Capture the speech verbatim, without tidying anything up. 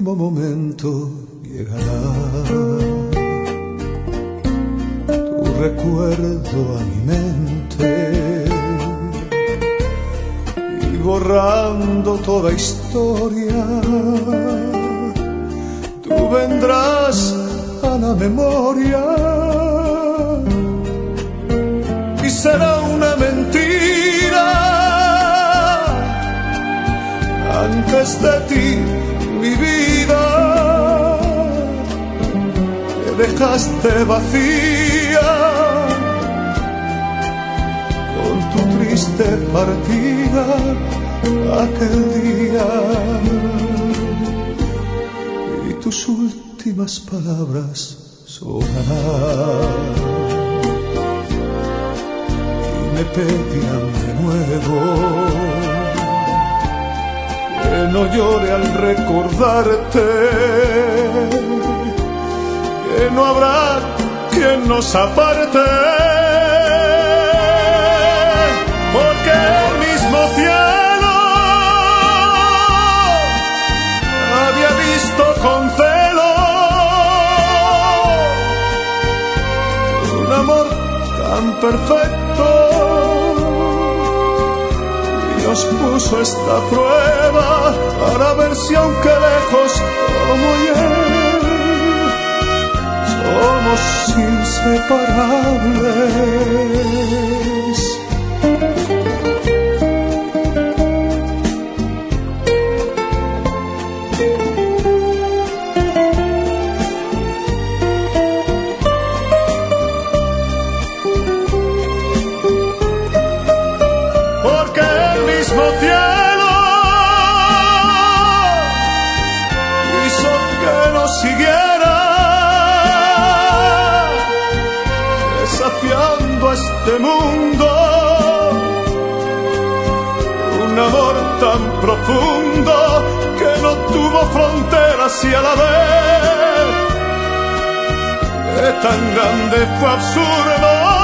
último momento llegará. Tu recuerdo a mi mente y borrando toda historia, tú vendrás a la memoria y será una mentira. Antes de ti, mi vida, me dejaste vacía con tu triste partida aquel día, y tus últimas palabras sonarán y me pedirán de nuevo que no llore al recordarte, que no habrá quien nos aparte, porque el mismo cielo había visto con celo un amor tan perfecto. Nos puso esta prueba para ver si aunque lejos como ayer somos inseparables. Cielo hizo que nos siguiera, desafiando a este mundo, un amor tan profundo que no tuvo fronteras y a la vez que tan grande fue absurdo.